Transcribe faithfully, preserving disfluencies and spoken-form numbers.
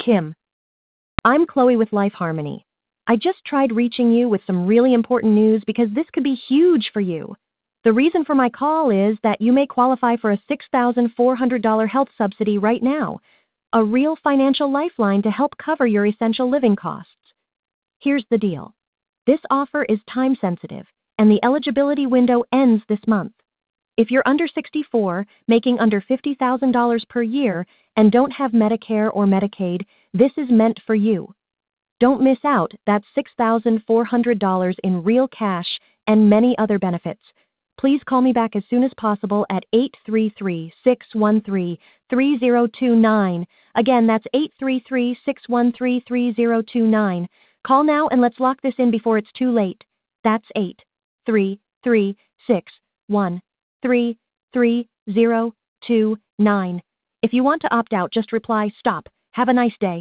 Kim, I'm Chloe with Life Harmony. I just tried reaching you with some really important news because this could be huge for you. The reason for my call is that you may qualify for a six thousand four hundred dollars health subsidy right now, a real financial lifeline to help cover your essential living costs. Here's the deal. This offer is time sensitive, and the eligibility window ends this month. If you're under sixty-four, making under fifty thousand dollars per year, and don't have Medicare or Medicaid, this is meant for you. Don't miss out. That's six thousand four hundred dollars in real cash and many other benefits. Please call me back as soon as possible at eight three three, six one three, three zero two nine. Again, that's eight three three, six one three, three zero two nine. Call now and let's lock this in before it's too late. That's eight three three, six one three, three zero two nine. If you want to opt out, just reply, "Stop. Have a nice day."